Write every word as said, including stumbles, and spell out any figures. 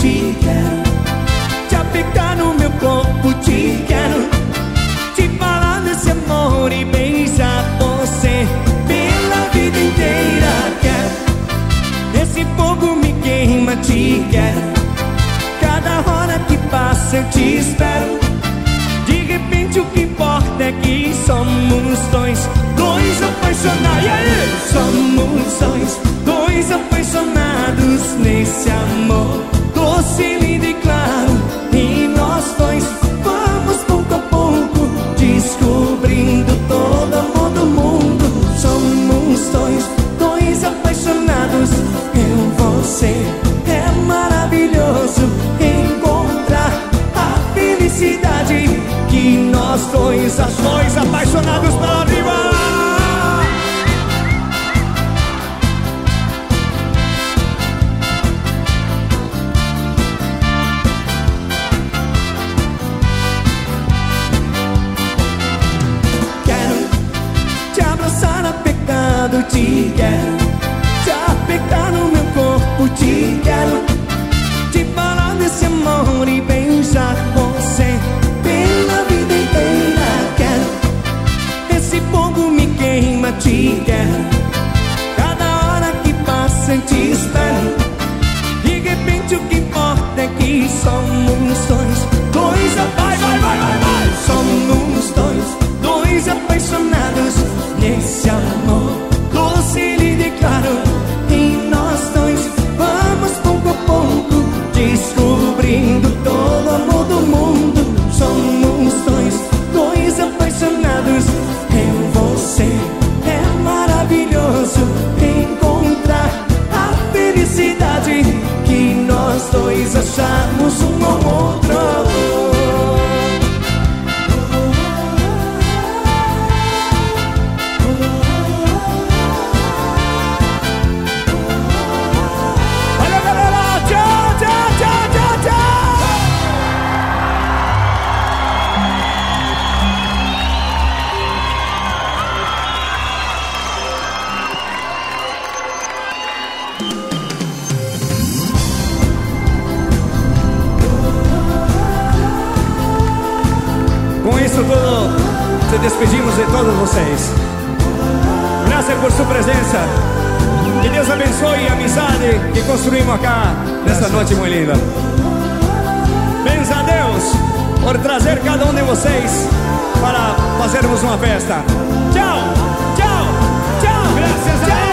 te quero. Te apertar no meu corpo, te quero. Te falar desse amor e beijar você pela vida inteira. Quero. Esse fogo me queima, te quero. Cada hora que passa eu te espero. De repente o que importa é que somos dois, dois apaixonados. E aí? Somos dois, dois apaixonados nesse amor doce, lindo e claro. E nós dois vamos pouco a pouco descobrindo todo amor do mundo. Somos dois, dois apaixonados. Eu, você, é maravilhoso encontrar a felicidade que nós dois, as dois apaixonados pela vida. Te quero, te apertar no meu corpo, te quero. Te falar desse amor e beijar você pela vida inteira. Quero. Esse fogo me queima, te quero. Cada hora que passa eu te espero. De repente o que importa é que somos dois, dois vai, vai, vai, vai, vai. Somos dois, dois apaixonados nesse amor doce, lindo e claro. E nós dois vamos pouco a pouco descobrindo todo o amor do mundo. Somos dois, dois apaixonados. Eu, você, é maravilhoso encontrar a felicidade que nós dois achamos um ao outro. Com isso tudo, te despedimos de todos vocês. Graças por sua presença. Que Deus abençoe a amizade que construímos acá nessa noite muito linda. Bens a Deus por trazer cada um de vocês para fazermos uma festa. Tchau, tchau, tchau. Graças a Deus.